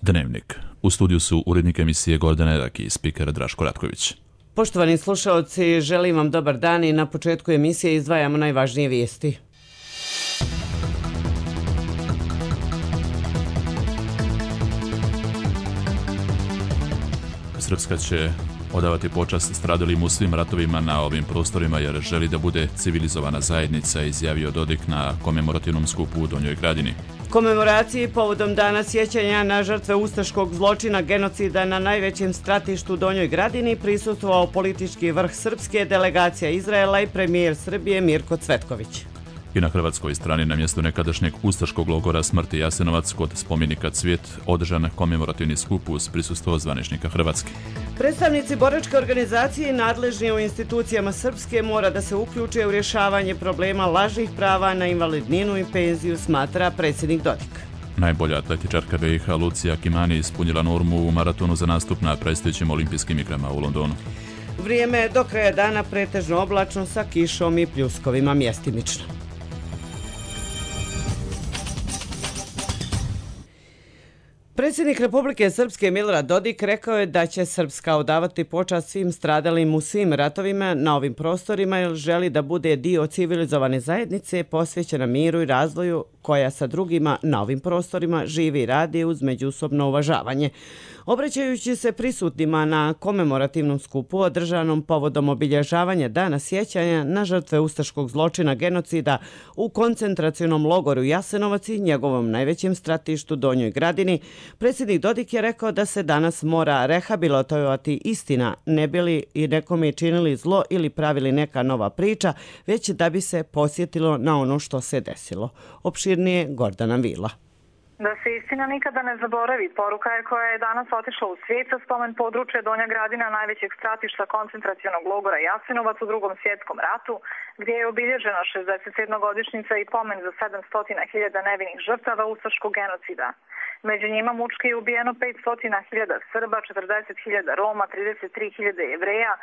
Dnevnik. U studiju su urednik emisije Gordana Erak i spiker Draško Ratković. Poštovani slušaoci, želim vam dobar dan i na početku emisije izdvajamo najvažnije vijesti. Srpska će odavati počast stradalim u svim ratovima na ovim prostorima jer želi da bude civilizovana zajednica, izjavio Dodik na komemorativnom skupu u Donjoj Gradini. Komemoraciji povodom dana sjećanja na žrtve ustaškog zločina genocida na najvećem stratištu u Donjoj Gradini prisustvovao politički vrh srpske, delegacija Izraela i premijer Srbije Mirko Cvetković. I na hrvatskoj strani na mjestu nekadašnjeg ustaškog logora smrti Jasenovac kod spomenika Cvjet održan komemorativni skup uz prisustvo zvaničnika Hrvatske. Predstavnici boračke organizacije i nadležni u institucijama Srpske mora da se uključe u rješavanje problema lažnih prava na invalidninu i penziju, smatra predsjednik Dodik. Najbolja atletičarka BiH Lucija Kimani ispunila normu u maratonu za nastup na predstojećim olimpijskim igrama u Londonu. Vrijeme je do kraja dana pretežno oblačno sa kišom i pljuskovima mjestimično. Predsjednik Republike Srpske Milorad Dodik rekao je da će Srpska odavati počast svim stradalim u svim ratovima na ovim prostorima jer želi da bude dio civilizovane zajednice posvećena miru i razvoju koja sa drugima na ovim prostorima živi i radi uz međusobno uvažavanje. Obraćajući se prisutnima na komemorativnom skupu održanom povodom obilježavanja dana sjećanja na žrtve ustaškog zločina genocida u koncentracionom logoru Jasenovac i njegovom najvećem stratištu Donjoj Gradini, predsjednik Dodik je rekao da se danas mora rehabilitovati istina, ne bili i nekome činili zlo ili pravili neka nova priča, već da bi se posjetilo na ono što se desilo. Opširnije Gordana Vila. Da se istina nikada ne zaboravi, poruka je koja je danas otišla u svijet sa spomen područja Donja Gradina, najvećeg stratišta koncentracionog logora Jasenovac u Drugom svjetskom ratu, gdje je obilježena 67. godišnjica i pomen za 700.000 nevinih žrtava ustaškog genocida. Među njima mučki je ubijeno 500.000 Srba, 40.000 Roma, 33.000 Jevreja,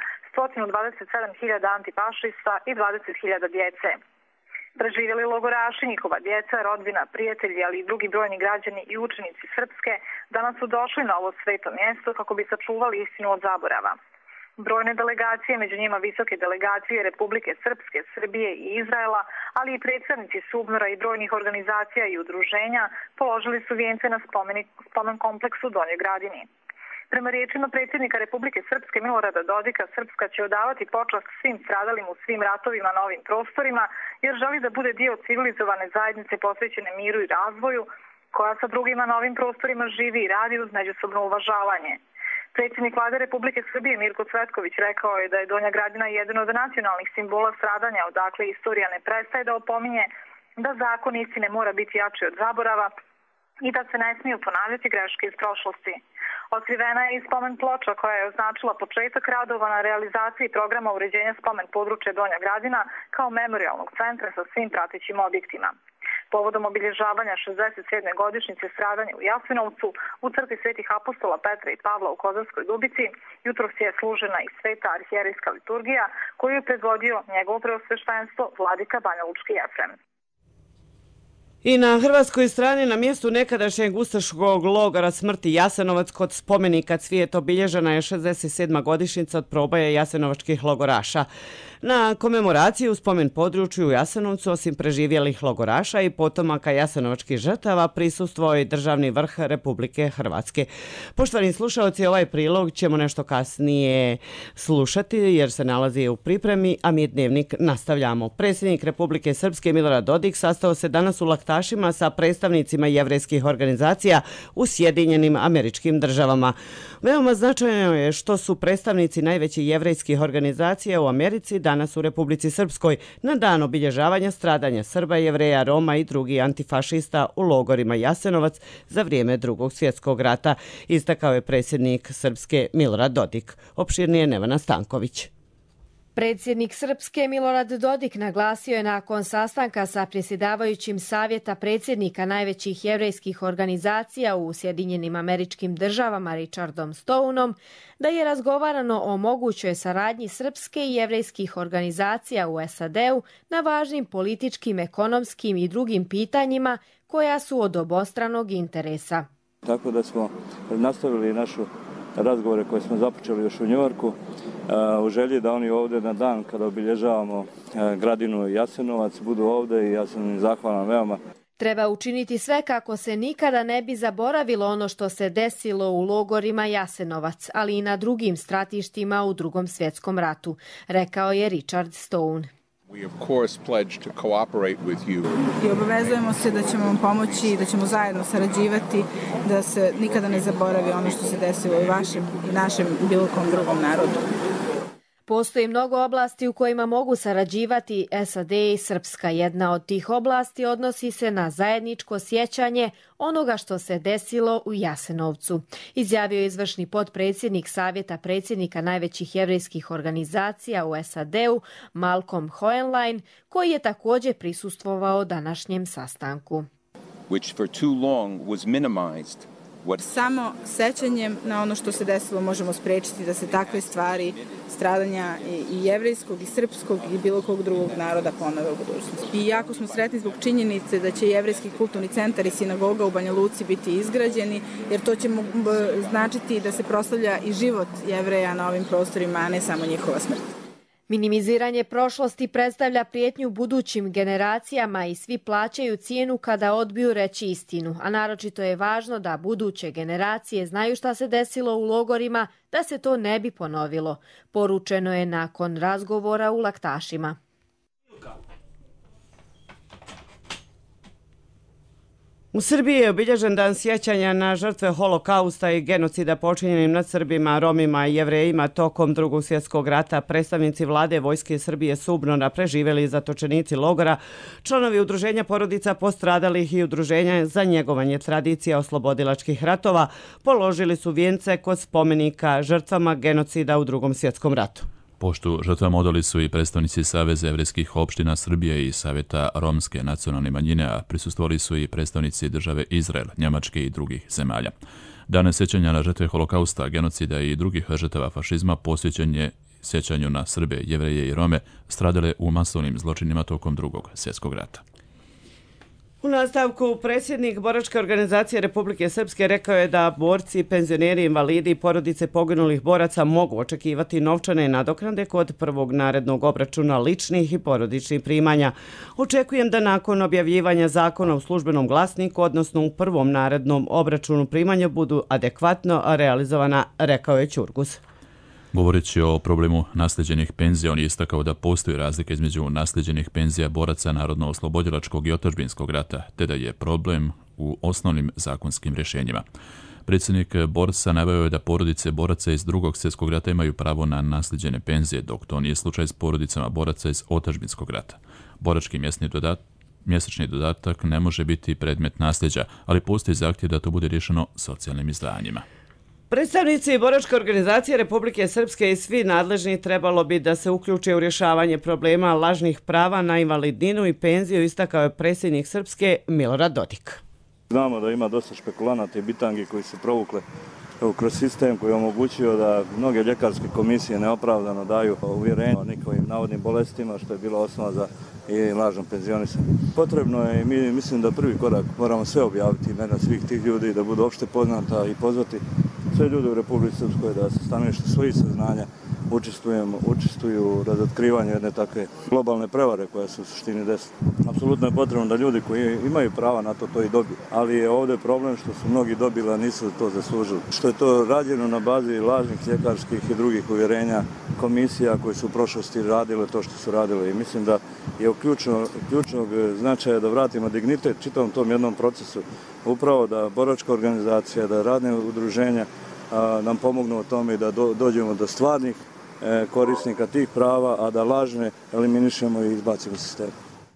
127.000 antifašista i 20.000 djece. Preživjeli logoraši, njihova djeca, rodbina, prijatelji, ali i drugi brojni građani i učenici Srpske danas su došli na ovo sveto mjesto kako bi sačuvali istinu od zaborava. Brojne delegacije, među njima visoke delegacije Republike Srpske, Srbije i Izraela, ali i predstavnici SUBNOR-a i brojnih organizacija i udruženja položili su vijence na spomen kompleksu Donjoj Gradini. Prema riječima predsjednika Republike Srpske Milorada Dodika, Srpska će odavati počast svim stradalim u svim ratovima na ovim prostorima, jer želi da bude dio civilizovane zajednice posvećene miru i razvoju, koja sa drugima na ovim prostorima živi i radi uz međusobno uvažavanje. Predsjednik vlade Republike Srbije Mirko Cvetković rekao je da je Donja Gradina jedan od nacionalnih simbola stradanja, odakle istorija ne prestaje da opominje da zakon istine mora biti jači od zaborava i da se ne smiju ponavljati greške iz prošlosti. Otkrivena je i spomen ploča koja je označila početak radova na realizaciji programa uređenja spomen područja Donja Gradina kao memorijalnog centra sa svim pratećim objektima. Povodom obilježavanja 67. godišnjice stradanja u Jasenovcu u crkvi Svetih apostola Petra i Pavla u Kozarskoj Dubici jutros je služena i sveta arhijerejska liturgija koju je predvodio njegovo preosveštenstvo vladika Banja Lučki Jefrem. I na hrvatskoj strani na mjestu nekadašnjeg ustaškog logora smrti Jasenovac kod spomenika Cvijet obilježena je 67. godišnjica od proboja jasenovačkih logoraša. Na komemoraciji u spomen području u Jasenovcu osim preživjelih logoraša i potomaka jasenovačkih žrtava prisustvovao je državni vrh Republike Hrvatske. Poštovani slušalci, ovaj prilog ćemo nešto kasnije slušati jer se nalazi u pripremi, a mi dnevnik nastavljamo. Predsjednik Republike Srpske Milorad Dodik sastao se danas u Laktašima sa predstavnicima jevrejskih organizacija u Sjedinjenim Američkim Državama. Veoma značajno je što su predstavnici najvećih jevrejskih organizacija u Americi danas u Republici Srpskoj na dan obilježavanja stradanja Srba, Jevreja, Roma i drugih antifašista u logorima Jasenovac za vrijeme Drugog svjetskog rata, istakao je predsjednik Srpske Milorad Dodik. Opširnije Nevena Stanković. Predsjednik Srpske Milorad Dodik naglasio je nakon sastanka sa predsjedavajućim Savjeta predsjednika najvećih jevrejskih organizacija u Sjedinjenim Američkim Državama Richardom Stoneom da je razgovarano o mogućoj saradnji srpske i jevrejskih organizacija u SAD-u na važnim političkim, ekonomskim i drugim pitanjima koja su od obostranog interesa. Tako da smo nastavili našu razgovore koje smo započeli još u Njujorku u želji da oni ovdje na dan kada obilježavamo Gradinu i Jasenovac budu ovdje i ja sam im zahvalan veoma. Treba učiniti sve kako se nikada ne bi zaboravilo ono što se desilo u logorima Jasenovac, ali i na drugim stratištima u Drugom svjetskom ratu, rekao je Richard Stone. We of course pledge to cooperate with you. I obavezujemo se da ćemo vam pomoći i da ćemo zajedno sarađivati da se nikada ne zaboravi ono što se desilo i vašem i našem bilo kom drugom narodu. Postoji mnogo oblasti u kojima mogu sarađivati SAD i Srpska. Jedna od tih oblasti odnosi se na zajedničko sjećanje onoga što se desilo u Jasenovcu, izjavio je izvršni potpredsjednik Savjeta predsjednika najvećih jevrejskih organizacija u SAD-u Malcolm Hoenlein, koji je također prisustvovao današnjem sastanku. Which for too long was minimized. Samo sećanjem na ono što se desilo možemo spriječiti da se takve stvari, stradanja i jevrejskog i srpskog i bilo kog drugog naroda ponove u budućnosti. I jako smo sretni zbog činjenice da će jevrejski kulturni centar i sinagoga u Banja Luci biti izgrađeni, jer to će značiti da se proslavlja i život Jevreja na ovim prostorima, a ne samo njihova smrt. Minimiziranje prošlosti predstavlja prijetnju budućim generacijama i svi plaćaju cijenu kada odbiju reći istinu, a naročito je važno da buduće generacije znaju šta se desilo u logorima, da se to ne bi ponovilo, poručeno je nakon razgovora u Laktašima. U Srbiji je obilježen dan sjećanja na žrtve holokausta i genocida počinjenim nad Srbima, Romima i Jevrejima tokom Drugog svjetskog rata. Predstavnici vlade Vojske Srbije Subnora, preživjeli i zatočenici logora, članovi udruženja porodica postradalih i udruženja za njegovanje tradicija oslobodilačkih ratova položili su vijence kod spomenika žrtvama genocida u Drugom svjetskom ratu. Poštu žrtvama odali su i predstavnici Saveza jevrejskih opština Srbije i Savjeta romske nacionalne manjine, a prisustvovali su i predstavnici države Izrael, Njemačke i drugih zemalja. Dan sjećanja na žrtve holokausta, genocida i drugih žrtava fašizma posvećen je sjećanju na Srbe, Jevreje i Rome stradale u masovnim zločinima tokom Drugog svjetskog rata. U nastavku predsjednik Boračke organizacije Republike Srpske rekao je da borci, penzioneri, invalidi i porodice poginulih boraca mogu očekivati novčane nadoknade kod prvog narednog obračuna ličnih i porodičnih primanja. Očekujem da nakon objavljivanja zakona u službenom glasniku, odnosno u prvom narednom obračunu primanja, budu adekvatno realizovana, rekao je Ćurgus. Govoreći o problemu nasljeđenih penzija, on je istakao da postoji razlika između nasljeđenih penzija boraca narodno-oslobodilačkog i otadžbinskog rata, te da je problem u osnovnim zakonskim rješenjima. Predsjednik borca naveo je da porodice boraca iz Drugog svjetskog rata imaju pravo na nasljeđene penzije, dok to nije slučaj s porodicama boraca iz otadžbinskog rata. Borački mjesečni dodatak ne može biti predmet nasljeđa, ali postoji zahtjev da to bude riješeno socijalnim izdvajanjima. Predstavnici Boračke organizacije Republike Srpske i svi nadležni trebalo bi da se uključe u rješavanje problema lažnih prava na invalidninu i penziju, istakao je predsjednik Srpske Milorad Dodik. Znamo da ima dosta špekulanata i bitangi koji su provukle kroz sistem koji je omogućio da mnoge ljekarske komisije neopravdano daju uvjerenje o njihovim navodnim bolestima, što je bila osnova za i lažno penzionisanje. Potrebno je, mislim da prvi korak moramo sve objaviti, imena svih tih ljudi, da budu opšte poznata i pozvati sve ljude u Republici Srpskoj da se stanovište svojih saznanja učestvuju u razotkrivanju jedne takve globalne prevare koja se u suštini desi. Apsolutno je potrebno da ljudi koji imaju prava na to i dobiju, ali je ovdje problem što su mnogi dobili, a nisu to zaslužili. Što je to rađeno na bazi lažnih ljekarskih i drugih uvjerenja komisija koji su u prošlosti radile to što su radile. I mislim da je ključnog značaja da vratimo dignitet čitavom tom jednom procesu. Upravo da boračka organizacija, da radne udruženja nam pomognu u tome da dođemo do stvarnih korisnika tih prava, a da lažne eliminišemo i izbacimo sistem.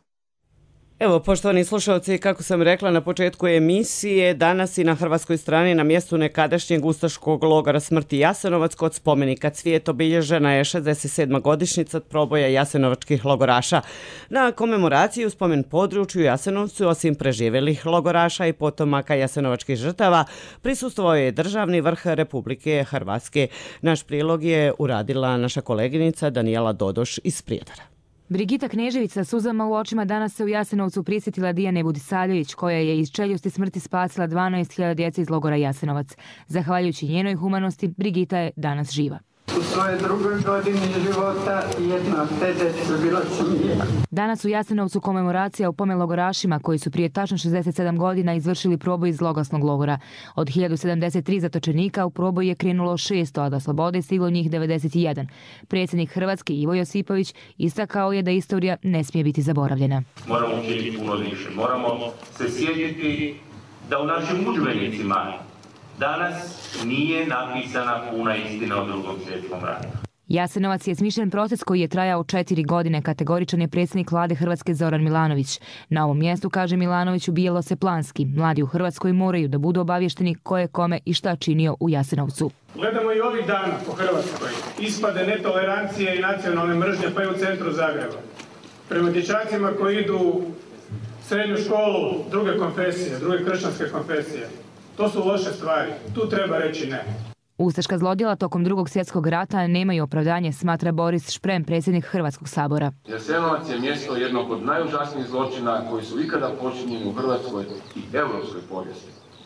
Evo, poštovani slušalci, kako sam rekla na početku emisije, danas i na hrvatskoj strani na mjestu nekadašnjeg ustaškog logora smrti Jasenovac kod spomenika Cvijet obilježena je 67. godišnjica od proboja jasenovačkih logoraša. Na komemoraciji u spomen području Jasenovcu, osim preživjelih logoraša i potomaka jasenovačkih žrtava, prisustvovao je državni vrh Republike Hrvatske. Naš prilog je uradila naša koleginica Danijela Dodoš iz Prijedora. Brigita Knežević sa suzama u očima danas se u Jasenovcu prisjetila Dijane Budisavljević, koja je iz čeljusti smrti spasila 12.000 djece iz logora Jasenovac. Zahvaljujući njenoj humanosti, Brigita je danas živa. U svojoj drugoj godini života jedna od te djece bila sam ja. Danas u Jasenovcu komemoracija u pomen logorašima koji su prije tačno 67 godina izvršili proboj iz zloglasnog logora. Od 1073 zatočenika u proboj je krenulo 600, a do slobode je stiglo njih 91. Predsjednik Hrvatske Ivo Josipović istakao je da istorija ne smije biti zaboravljena. Moramo učiniti puno više. Moramo se sjetiti da u našim udžbenicima danas nije napisana puna istina o Drugom svjetskom ratu. Jasenovac je smišljen proces koji je trajao 4 godine, kategoričan je predsjednik vlade Hrvatske Zoran Milanović. Na ovom mjestu, kaže Milanović, ubijalo se planski. Mladi u Hrvatskoj moraju da budu obavješteni ko je kome i šta činio u Jasenovcu. Gledamo i ovih dana po Hrvatskoj ispade netolerancije i nacionalne mržnje, pa i u centru Zagreba. Prema dječacima koji idu u srednju školu druge konfesije, druge kršćanske konfesije. To su loše stvari. Tu treba reći ne. Ustaška zlodjela tokom Drugog svjetskog rata nemaju opravdanje, smatra Boris Šprem, predsjednik Hrvatskog sabora. Jasenovac je mjesto jednog od najužasnijih zločina koji su ikada počinjeni u Hrvatskoj i europskoj povijesti.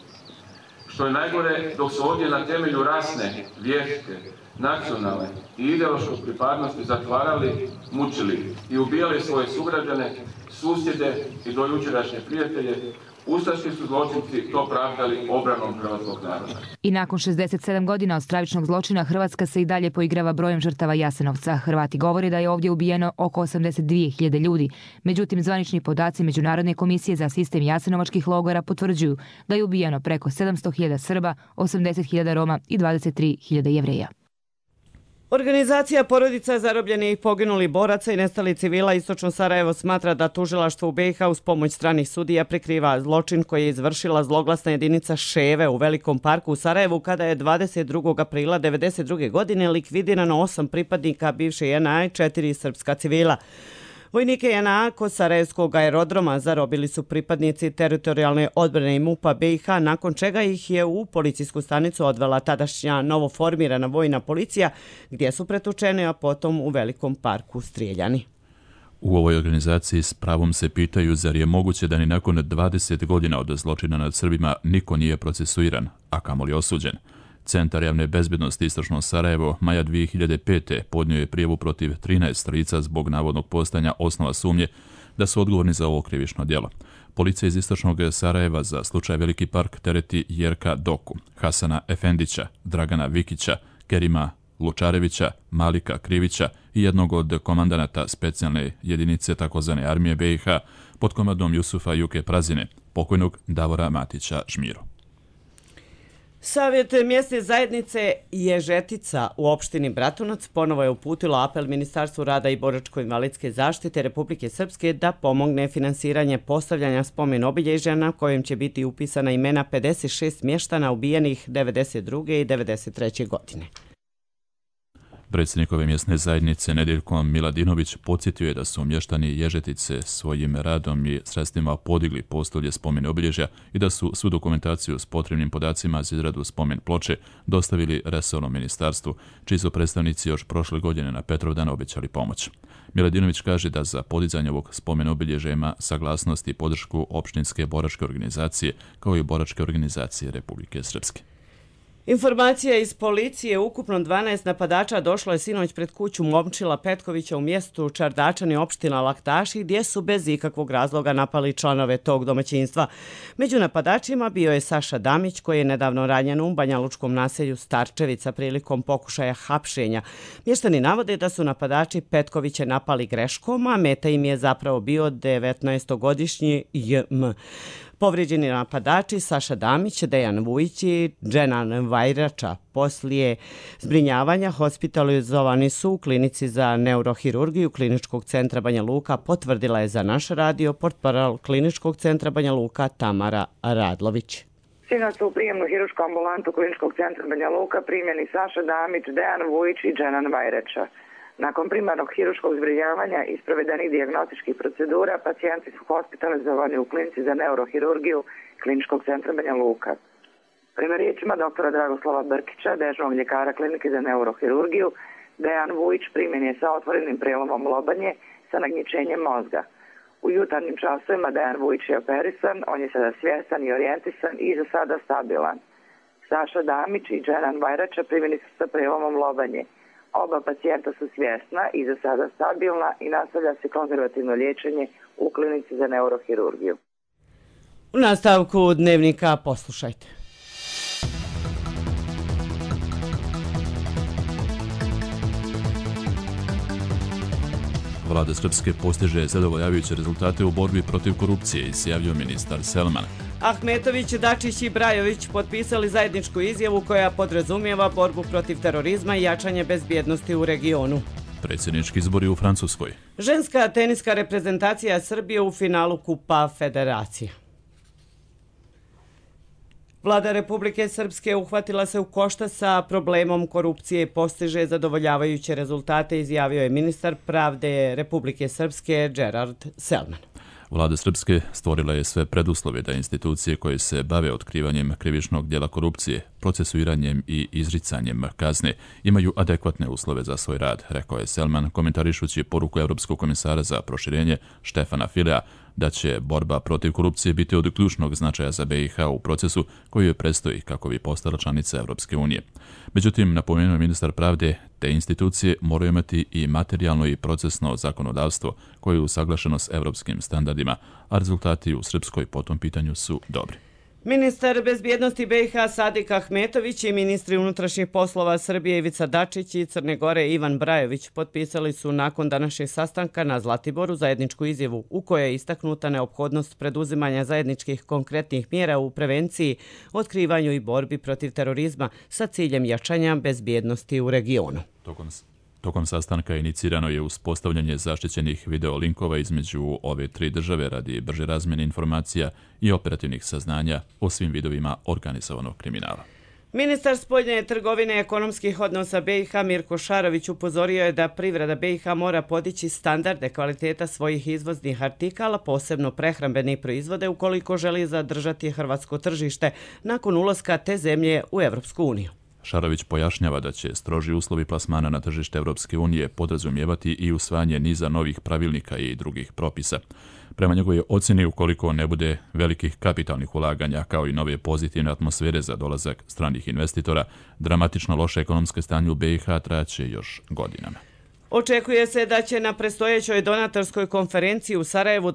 Što je najgore, dok su ovdje na temelju rasne, vjerske, nacionalne i ideološke pripadnosti zatvarali, mučili i ubijali svoje sugrađane, susjede i dojučerašnje prijatelje, ustaški su zločinci to pravdali obranom hrvatskog naroda. I nakon 67 godina od stravičnog zločina Hrvatska se i dalje poigrava brojem žrtava Jasenovca. Hrvati govore da je ovdje ubijeno oko 82.000 ljudi. Međutim, zvanični podaci Međunarodne komisije za sistem jasenovačkih logora potvrđuju da je ubijeno preko 700.000 Srba, 80.000 Roma i 23.000 Jevreja. Organizacija porodica zarobljenih i poginulih boraca i nestalih civila Istočno Sarajevo smatra da tužilaštvo u BiH uz pomoć stranih sudija prikriva zločin koji je izvršila zloglasna jedinica Ševe u Velikom parku u Sarajevu kada je 22. aprila 1992. godine likvidirano 8 pripadnika bivše JNA i 4 srpska civila. Vojnike JNA kod Sarajevskog aerodroma zarobili su pripadnici teritorijalne odbrane i MUP-a BiH, nakon čega ih je u policijsku stanicu odvela tadašnja novoformirana vojna policija, gdje su pretučeni, a potom u Velikom parku strijeljani. U ovoj organizaciji s pravom se pitaju zar je moguće da ni nakon 20 godina od zločina nad Srbima niko nije procesuiran, a kamoli osuđen. Centar javne bezbednosti Istočno Sarajevo maja 2005. podnio je prijavu protiv 13 lica zbog navodnog postojanja osnova sumnje da su odgovorni za ovo krivično djelo. Policija iz Istočnog Sarajeva za slučaj Veliki park tereti Jerka Doku, Hasana Efendića, Dragana Vikića, Kerima Lučarevića, Malika Krivića i jednog od komandanata specijalne jedinice tzv. Armije BiH pod komandom Jusufa Juke Prazine, pokojnog Davora Matića Žmiru. Savjet mjesne zajednice Ježetica u opštini Bratunac ponovo je uputilo apel Ministarstvu rada i boračko-invalidske zaštite Republike Srpske da pomogne finansiranje postavljanja spomen obilježja na kojem će biti upisana imena 56 mještana ubijenih 92. i 93. godine. Predsjednik ove mjesne zajednice Nedeljko Miladinović podsjetio je da su mještani Ježetice svojim radom i sredstvima podigli postolje spomen obilježja i da su svu dokumentaciju s potrebnim podacima za izradu spomen ploče dostavili resornom ministarstvu, čiji su predstavnici još prošle godine na Petrovdan obećali pomoć. Miladinović kaže da za podizanje ovog spomen obilježja ima saglasnost i podršku opštinske boračke organizacije kao i boračke organizacije Republike Srpske. Informacija iz policije, ukupno 12 napadača došlo je sinoć pred kuću Momčila Petkovića u mjestu Čardačani, opština Laktaši, gdje su bez ikakvog razloga napali članove tog domaćinstva. Među napadačima bio je Saša Damić, koji je nedavno ranjen u Banjalučkom naselju Starčevica prilikom pokušaja hapšenja. Mještani navode da su napadači Petkoviće napali greškom, a meta im je zapravo bio 19-godišnji JM. Povrijeđeni napadači Saša Damić, Dejan Vujić i Dženan Vajrača poslije zbrinjavanja hospitalizovani su u klinici za neurohirurgiju Kliničkog centra Banja Luka, potvrdila je za naš radio portparol Kliničkog centra Banja Luka Tamara Radlović. Sinoć su u prijemnu hirušku ambulantu Kliničkog centra Banja Luka primjeni Saša Damić, Dejan Vujić i Dženan Vajrača. Nakon primarnog hiruškog zbrinjavanja i sprovedenih dijagnostičkih procedura, pacijenti su hospitalizovani u klinici za neurohirurgiju Kliničkog centra Banja Luka. Prema riječima doktora Dragoslava Brkića, dežurnog ljekara klinike za neurohirurgiju, Dejan Vujić primjen je sa otvorenim prelomom lobanje sa nagnjičenjem mozga. U jutarnjim časovima Dejan Vujić je operisan, on je sada svjestan i orijentisan i za sada stabilan. Saša Damić i Dženan Vajrača primjeni su sa prijemom lobanje. Oba pacijenta su svjesna i za sada stabilna i nastavlja se konzervativno liječenje u klinici za neurohirurgiju. U nastavku Dnevnika poslušajte. Vlada Srpske postiže zadovoljavajuće rezultate u borbi protiv korupcije, izjavio ministar Selman. Ahmetović, Dačić i Brajović potpisali zajedničku izjavu koja podrazumijeva borbu protiv terorizma i jačanje bezbjednosti u regionu. Predsjednički izbori u Francuskoj. Ženska teniska reprezentacija Srbije u finalu Kupa Federacije. Vlada Republike Srpske uhvatila se u koštac sa problemom korupcije i postiže zadovoljavajuće rezultate, izjavio je ministar pravde Republike Srpske Gerard Selman. Vlada Srpske stvorila je sve preduslove da institucije koje se bave otkrivanjem krivičnog djela korupcije, procesuiranjem i izricanjem kazne imaju adekvatne uslove za svoj rad, rekao je Selman komentarišući poruku Europskog komisara za proširenje Štefana Filea da će borba protiv korupcije biti od ključnog značaja za BiH u procesu koji joj predstoji kako bi postala članica Europske unije. Međutim, napomenuo ministar pravde, te institucije moraju imati i materijalno i procesno zakonodavstvo koje je usaglašeno s europskim standardima, a rezultati u Srpskoj po tom pitanju su dobri. Ministar bezbjednosti BiH Sadik Ahmetović i ministri unutrašnjih poslova Srbije Ivica Dačić i Crne Gore Ivan Brajović potpisali su nakon današnjeg sastanka na Zlatiboru zajedničku izjavu u kojoj je istaknuta neophodnost preduzimanja zajedničkih konkretnih mjera u prevenciji, otkrivanju i borbi protiv terorizma sa ciljem jačanja bezbjednosti u regionu. Tokom sastanka inicirano je uspostavljanje zaštićenih videolinkova između ove tri države radi brže razmjene informacija i operativnih saznanja o svim vidovima organizovanog kriminala. Ministar spoljne trgovine i ekonomskih odnosa BiH Mirko Šarović upozorio je da privreda BiH mora podići standarde kvaliteta svojih izvoznih artikala, posebno prehrambene proizvode, ukoliko želi zadržati hrvatsko tržište nakon ulaska te zemlje u Evropsku uniju. Šarović pojašnjava da će stroži uslovi plasmana na tržište Evropske unije podrazumijevati i usvajanje niza novih pravilnika i drugih propisa. Prema njegovoj ocjeni, ukoliko ne bude velikih kapitalnih ulaganja kao i nove pozitivne atmosfere za dolazak stranih investitora, dramatično loše ekonomske stanje u BiH trajaće još godinama. Očekuje se da će na predstojećoj donatorskoj konferenciji u Sarajevu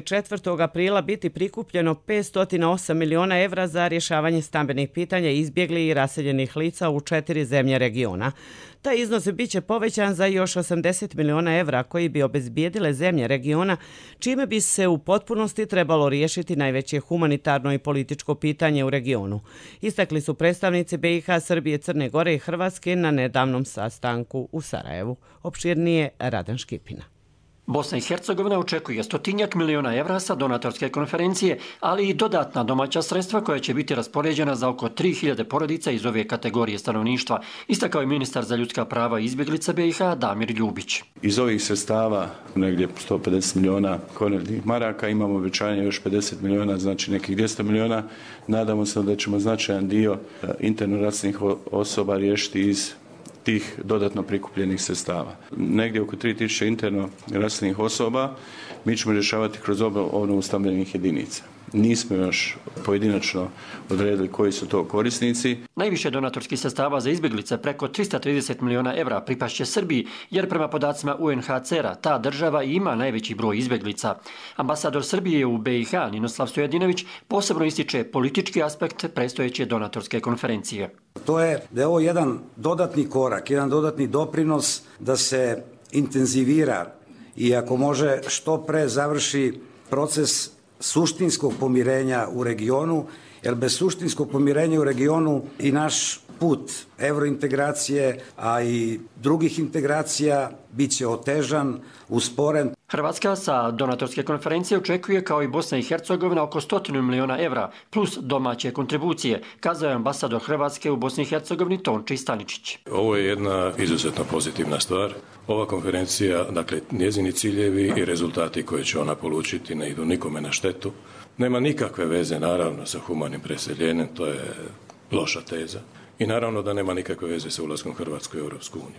24. aprila biti prikupljeno 508 miliona evra za rješavanje stambenih pitanja izbjeglih i raseljenih lica u 4 zemlje regiona. Taj iznos biće povećan za još 80 miliona evra koji bi obezbijedile zemlje regiona, čime bi se u potpunosti trebalo riješiti najveće humanitarno i političko pitanje u regionu. Istakli su predstavnici BiH, Srbije, Crne Gore i Hrvatske na nedavnom sastanku u Sarajevu. Opširnije Radan Škipina. Bosna i Hercegovina očekuje 100 miliona evra sa donatorske konferencije, ali i dodatna domaća sredstva koja će biti raspoređena za oko 3000 porodica iz ove kategorije stanovništva, istakao je ministar za ljudska prava i izbjeglica BiH Damir Ljubić. Iz ovih sredstava negdje 150 miliona konvertnih maraka, imamo obećanje još 50 miliona, znači nekih 200 miliona. Nadamo se da ćemo značajan dio interno raseljenih osoba riješiti iz tih dodatno prikupljenih sredstava. Negdje oko 3000 interno raseljenih osoba mi ćemo rješavati kroz obnovu stambenih jedinica. Nismo još pojedinačno odredili koji su to korisnici. Najviše donatorskih sredstava za izbjeglice, preko 330 miliona evra, pripašće Srbiji, jer prema podacima UNHCR-a ta država ima najveći broj izbjeglica. Ambasador Srbije u BiH Ninoslav Stojadinović posebno ističe politički aspekt predstojeće donatorske konferencije. To je da je ovo jedan dodatni korak, jedan dodatni doprinos da se intenzivira i ako može što pre završi proces suštinskog pomirenja u regionu, jer bez suštinskog pomirenja u regionu i naš put evrointegracije, a i drugih integracija bit će otežan, usporen. Hrvatska sa donatorske konferencije očekuje kao i Bosna i Hercegovina oko 100 miliona evra plus domaće kontribucije, kazao je ambasador Hrvatske u Bosni i Hercegovini Tonči Staničić. Ovo je jedna izuzetno pozitivna stvar. Ova konferencija, dakle njezini ciljevi i rezultati koje će ona polučiti ne idu nikome na štetu. Nema nikakve veze naravno sa humanim preseljenjem, to je loša teza. I naravno da nema nikakve veze sa ulaskom Hrvatske u Europsku uniju.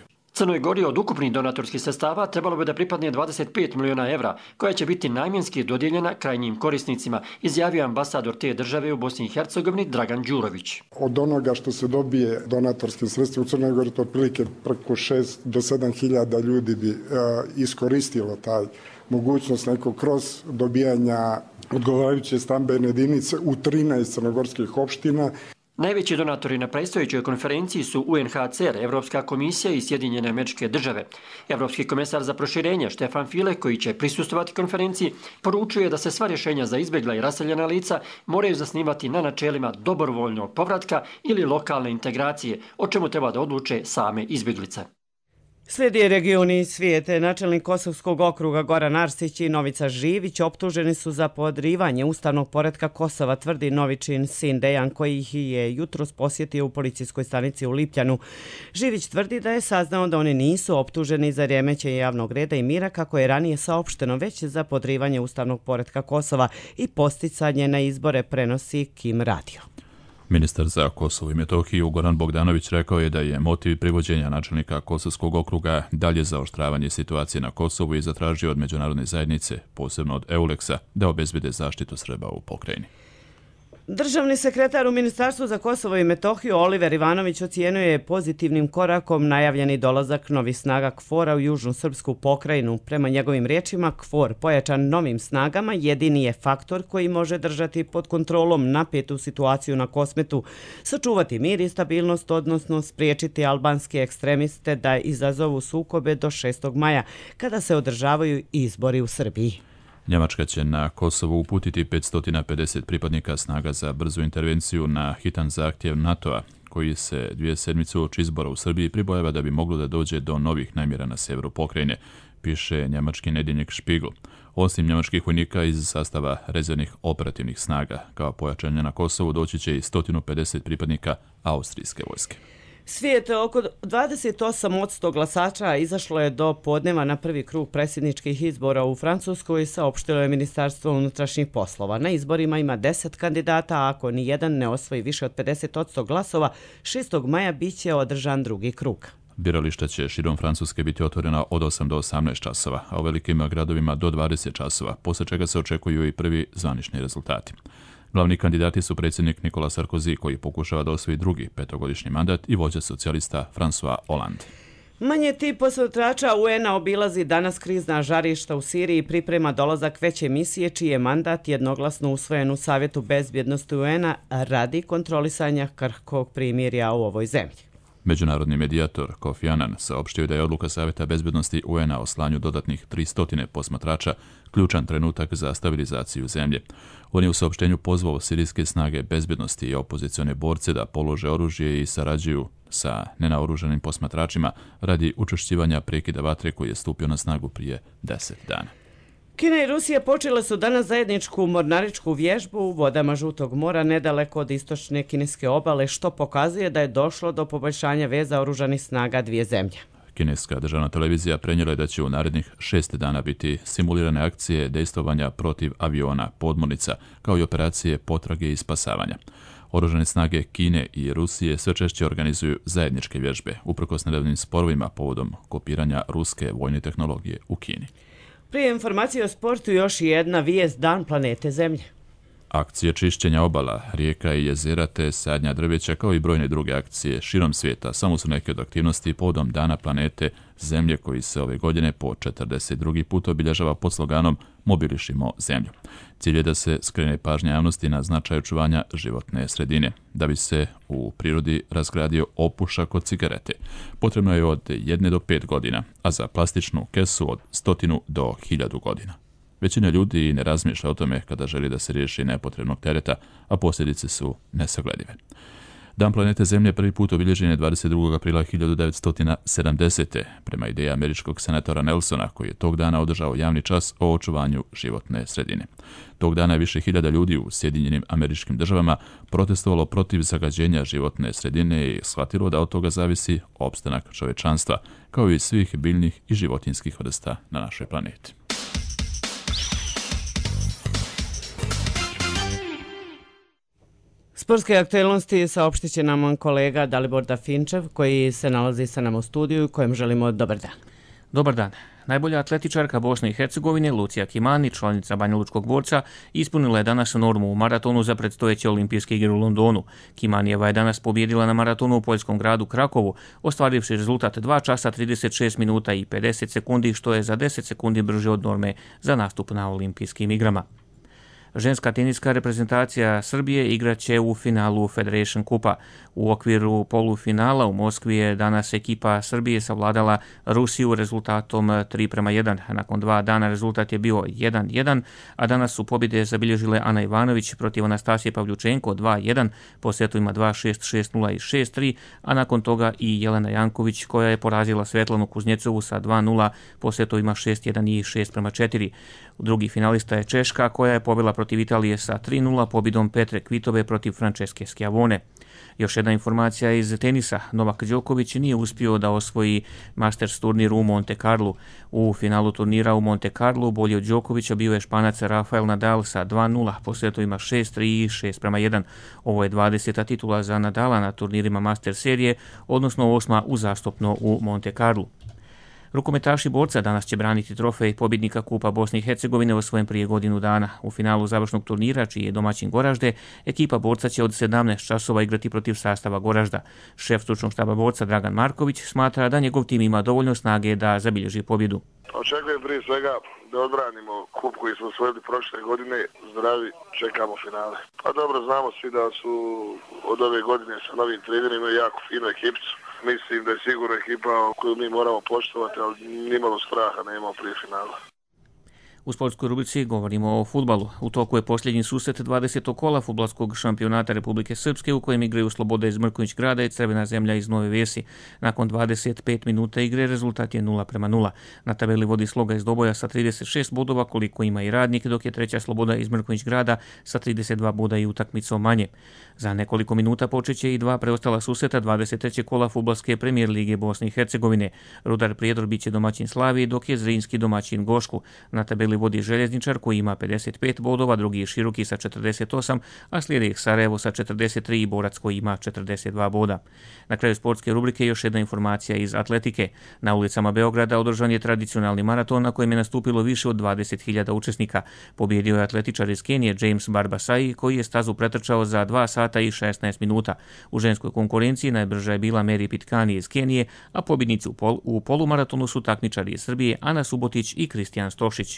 Crnoj Gori od ukupnih donatorskih sredstava trebalo bi da pripadne 25 miliona evra, koja će biti namjenski dodijeljena krajnjim korisnicima, izjavio ambasador te države u Bosni i Hercegovini Dragan Đurović. Od onoga što se dobije donatorskim sredstvima u Crnoj Gori, to otprilike preko 6 do 7 hiljada ljudi bi iskoristilo taj mogućnost nekog kroz dobijanja odgovarajuće stambene jedinice u 13 crnogorskih opština. Najveći donatori na predstojećoj konferenciji su UNHCR, Evropska komisija i Sjedinjene Američke Države. Evropski komesar za proširenje Štefan File, koji će prisustvovati konferenciji, poručuje da se sva rješenja za izbjegla i raseljena lica moraju zasnivati na načelima dobrovoljnog povratka ili lokalne integracije, o čemu treba da odluče same izbjeglice. Slijedi regioni i svijete. Načelnik Kosovskog okruga Goran Arsić i Novica Živić optuženi su za podrivanje ustavnog poretka Kosova, tvrdi Novičin sin Dejan, koji ih je jutros posjetio u policijskoj stanici u Lipljanu. Živić tvrdi da je saznao da oni nisu optuženi za remećenje javnog reda i mira, kako je ranije saopšteno, već za podrivanje ustavnog poretka Kosova i posticanje na izbore, prenosi Kim Radio. Ministar za Kosovo i Metohiju Goran Bogdanović rekao je da je motiv privođenja načelnika Kosovskog okruga dalje zaoštravanje situacije na Kosovu i zatražio od međunarodne zajednice, posebno od EULEX-a, da obezbede zaštitu Srba u pokrajini. Državni sekretar u Ministarstvu za Kosovo i Metohiju Oliver Ivanović ocijenio je pozitivnim korakom najavljeni dolazak novih snaga KFOR-a u južnu srpsku pokrajinu. Prema njegovim riječima, KFOR pojačan novim snagama jedini je faktor koji može držati pod kontrolom napetu situaciju na Kosmetu, sačuvati mir i stabilnost, odnosno spriječiti albanske ekstremiste da izazovu sukobe do 6. maja, kada se održavaju izbori u Srbiji. Njemačka će na Kosovo uputiti 550 pripadnika snaga za brzu intervenciju na hitan zahtjev NATO-a, koji se 2 sedmice uoči izbora u Srbiji pribojava da bi moglo da dođe do novih namjera na severu pokrajine, piše njemački nedjeljnik Spiegel. Osim njemačkih vojnika iz sastava rezervnih operativnih snaga, kao pojačanje na Kosovu doći će i 150 pripadnika austrijske vojske. Svijet, oko 28% glasača izašlo je do podneva na prvi krug predsjedničkih izbora u Francuskoj, saopštilo je Ministarstvo unutrašnjih poslova. Na izborima ima 10 kandidata, a ako ni jedan ne osvoji više od 50% glasova, 6. maja bit će održan drugi krug. Birališta će širom Francuske biti otvorena od 8 do 18 časova, a u velikim gradovima do 20 časova, poslije čega se očekuju i prvi zvanični rezultati. Glavni kandidati su predsjednik Nicolas Sarkozy, koji pokušava da osvoji drugi 5-godišnji mandat, i vođa socijalista François Hollande. Manje tim posmatrača UN-a obilazi danas krizna žarišta u Siriji i priprema dolazak veće misije, čiji je mandat jednoglasno usvojen u Savjetu bezbjednosti UN-a radi kontrolisanja krhkog primirja u ovoj zemlji. Međunarodni medijator Kofi Annan saopštio da je odluka Savjeta bezbjednosti UN-a o slanju dodatnih 300 posmatrača ključan trenutak za stabilizaciju zemlje. On je u saopštenju pozvao sirijske snage bezbjednosti i opozicione borce da polože oružje i sarađuju sa nenaoružanim posmatračima radi učvršćivanja prekida vatre koji je stupio na snagu prije 10 dana. Kina i Rusija počele su danas zajedničku mornaričku vježbu u vodama Žutog mora nedaleko od istočne kineske obale, što pokazuje da je došlo do poboljšanja veza oružanih snaga dvije zemlje. Kineska državna televizija prenijela je da će u narednih 6 dana biti simulirane akcije dejstvovanja protiv aviona, podmornica, kao i operacije potrage i spasavanja. Oružane snage Kine i Rusije sve češće organizuju zajedničke vježbe, uprkos nedavnim sporovima povodom kopiranja ruske vojne tehnologije u Kini. Prije informacije o sportu još jedna vijest, Dan planete Zemlje. Akcije čišćenja obala, rijeka i jezera te sadnja drveća, kao i brojne druge akcije širom svijeta, samo su neke od aktivnosti povodom Dana planete Zemlje, koji se ove godine po 42. put obilježava pod sloganom Mobilišimo zemlju. Cilj je da se skrene pažnja javnosti na značaj očuvanja životne sredine. Da bi se u prirodi razgradio opušak od cigarete, potrebno je od 1 do 5 godina, a za plastičnu kesu od 100 do 1000 godina. Većina ljudi ne razmišlja o tome kada želi da se riješi nepotrebnog tereta, a posljedice su nesagledive. Dan planete Zemlje prvi put obilježen je 22. aprila 1970. prema ideji američkog senatora Nelsona, koji je tog dana održao javni čas o očuvanju životne sredine. Tog dana je više hiljada ljudi u Sjedinjenim Američkim Državama protestovalo protiv zagađenja životne sredine i shvatilo da od toga zavisi opstanak čovječanstva, kao i svih biljnih i životinjskih vrsta na našoj planeti. Sportske aktualnosti saopštit će nam kolega Dalibor Dafinčev koji se nalazi sa nama u studiju kojem želimo dobar dan. Dobar dan. Najbolja atletičarka Bosne i Hercegovine, Lucija Kimani, članica Banjalučkog borca, ispunila je danas normu u maratonu za predstojeće olimpijske igre u Londonu. Kimanijeva je danas pobjedila na maratonu u poljskom gradu Krakovu, ostvarivši rezultat 2 časa 36 minuta i 50 sekundi, što je za 10 sekundi brže od norme za nastup na olimpijskim igrama. Ženska teniska reprezentacija Srbije igraće u finalu Federation Kupa. U okviru polufinala u Moskvi je danas ekipa Srbije savladala Rusiju rezultatom 3:1. Nakon 2 dana rezultat je bio 1:1, a danas su pobjede zabilježile Ana Ivanović protiv Anastasije Pavljučenko 2:1, po setovima 2:6, 6:0 i 6:3, a nakon toga i Jelena Janković koja je porazila Svetlanu Kuznjecovu sa 2:0 po setovima 6:1 i 6:4. Drugi finalista je Češka koja je pobjela protiv Italije sa 3:0 pobjedom Petre Kvitove protiv Franceske Schiavone. Još jedna informacija iz tenisa. Novak Đoković nije uspio da osvoji Masters turnir u Monte Carlu. U finalu turnira u Monte Carlu bolji od Đokovića bio je Španac Rafael Nadal sa 2:0 po setovima 6:3 i 6:1. Ovo je 20. titula za Nadala na turnirima Masters serije, odnosno 8. uzastopno u Monte Carlu. Rukometaši borca danas će braniti trofej pobjednika Kupa Bosne i Hercegovine osvojen prije godinu dana. U finalu završnog turnira, čiji je domaćin Goražde, ekipa borca će od 17 časova igrati protiv sastava Goražda. Šef stručnog štaba borca Dragan Marković smatra da njegov tim ima dovoljno snage da zabilježi pobjedu. Očekujem prije svega da odbranimo kup koji smo osvojili prošle godine, zdravi, čekamo finale. Pa dobro, znamo svi da su od ove godine sa novim trenerima imaju jako finu ekipicu. Mislim da je sigurno ekipa koju mi moramo poštovati, ali nimalo straha nemamo prije finala. U sportskoj rubrici govorimo o fudbalu. U toku je posljednji susret 20. kola fudbalskog šampionata Republike Srpske u kojem igraju Sloboda iz Mrkonjić Grada i Crvena zemlja iz Nove Vesi. Nakon 25 minuta igre rezultat je 0:0. Na tabeli vodi Sloga iz Doboja sa 36 bodova koliko ima i Radnik, dok je treća Sloboda iz Mrkonjić Grada sa 32 boda i utakmicom manje. Za nekoliko minuta počeće i 2 preostala susreta 23. kola fudbalske premijer lige Bosne i Hercegovine. Rudar Prijedor biće domaćin Slaviji, dok je Zrinski domaćin Gošku. Na tabeli vodi Željezničar koji ima 55 bodova, drugi je Široki sa 48, a slijede ih Sarajevo sa 43 i Borac koji ima 42 boda. Na kraju sportske rubrike još jedna informacija iz atletike. Na ulicama Beograda održan je tradicionalni maraton na kojem je nastupilo više od 20.000 učesnika. Pobjedio je atletičar iz Kenije James Barbasai koji je stazu pretrčao za 2 sata i 16 minuta. U ženskoj konkurenciji najbrža je bila Mary Pitkani iz Kenije, a pobjednici u polumaratonu su takmičari iz Srbije Ana Subotić i Kristijan Stošić.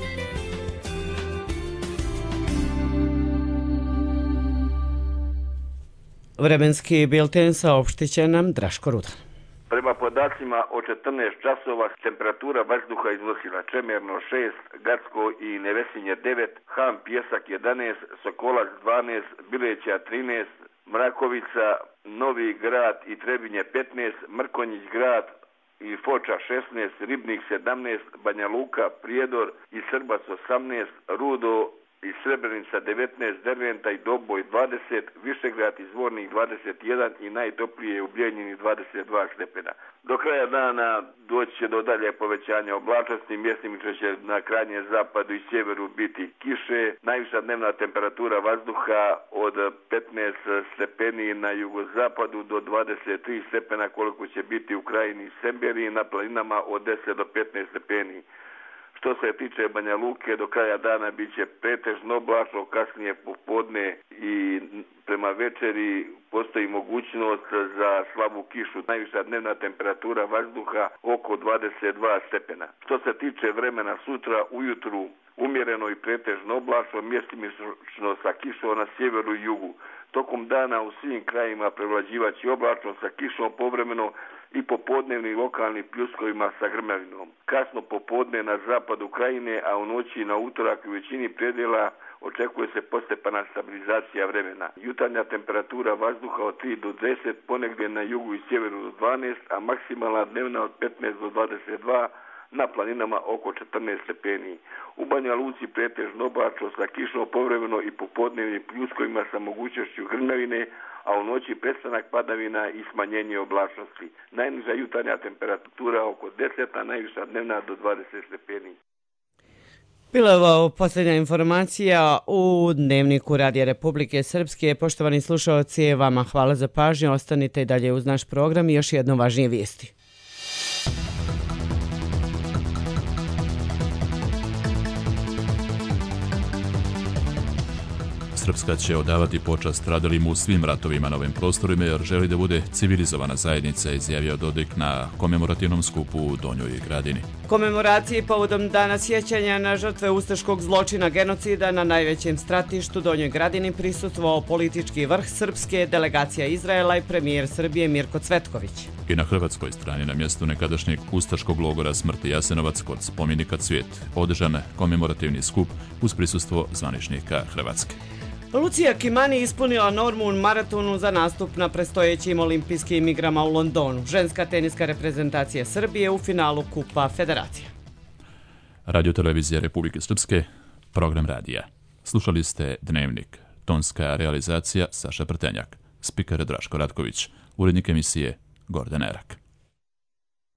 Vremenski bilten saopštit će nam Draško Rudan. Prema podacima od 14 časova temperatura vazduha iznosila Čemerno 6, Gacko i Nevesinje 9, Ham Pjesak 11, Sokolac 12, Bileća 13, Mrakovica, Novi Grad i Trebinje 15, Mrkonjić Grad i Foča 16, Ribnik 17, Banja Luka, Prijedor i Srbac 18, Rudo i Srebrenica 19, Derventa i Doboj 20, Višegrad i Zvornik 21 i najtoplije je u Bijeljini 22 stepena. Do kraja dana doći će do dalje povećanja oblačnosti, mjestimično će na krajnjem zapadu i sjeveru biti kiše, najviša dnevna temperatura vazduha od 15 stepeni na jugozapadu do 23 stepena koliko će biti u krajini Semberiji, na planinama od 10 do 15 stepeni. Što se tiče Banja Luke, do kraja dana bit će pretežno oblačno, kasnije popodne i prema večeri postoji mogućnost za slabu kišu. Najviša dnevna temperatura vazduha oko 22 stepena. Što se tiče vremena sutra, ujutru umjereno i pretežno oblačno, mjestimično sa kišom na sjeveru i jugu. Tokom dana u svim krajima prevlađivaće oblačno sa kišom povremeno i popodnevnim lokalnim pljuskovima sa grmljavinom. Kasno popodne na zapadu krajine, a u noći na utorak u većini predjela očekuje se postepena stabilizacija vremena. Jutarnja temperatura vazduha od 3 do 10, ponegdje na jugu i sjeveru do 12, a maksimalna dnevna od 15 do 22, na planinama oko 14 stepeni. U Banja Luci pretežno oblačno sa kišom povremeno i popodnevnim pljuskovima sa mogućnošću grmljavine, a u noći prestanak padavina i smanjenje oblačnosti. Najniža jutarnja temperatura oko 10, a najviša dnevna do 20 stepeni. Bila je ovo posljednja informacija u Dnevniku Radija Republike Srpske. Poštovani slušalci, vama hvala za pažnju. Ostanite i dalje uz naš program i još jedno važnije vijesti. Srpska će odavati počast stradalim u svim ratovima na ovim prostorima jer želi da bude civilizovana zajednica, izjavio Dodik na komemorativnom skupu u Donjoj Gradini. Komemoraciji povodom dana sjećanja na žrtve ustaškog zločina genocida na najvećem stratištu Donjoj Gradini prisustvovao politički vrh Srpske, delegacija Izraela i premijer Srbije Mirko Cvetković. I na hrvatskoj strani na mjestu nekadašnjeg ustaškog logora smrti Jasenovac kod spomenika Cvijet održan komemorativni skup uz prisustvo zvaničnika Hrvatske. Lucija Kimani ispunila normu u maratonu za nastup na predstojećim olimpijskim igrama u Londonu. Ženska teniska reprezentacija Srbije u finalu Kupa Federacija. Radio-televizija Republike Srpske, program radija. Slušali ste Dnevnik. Tonska realizacija Saša Prtenjak. Spiker Draško Ratković. Urednik emisije Gordan Erak.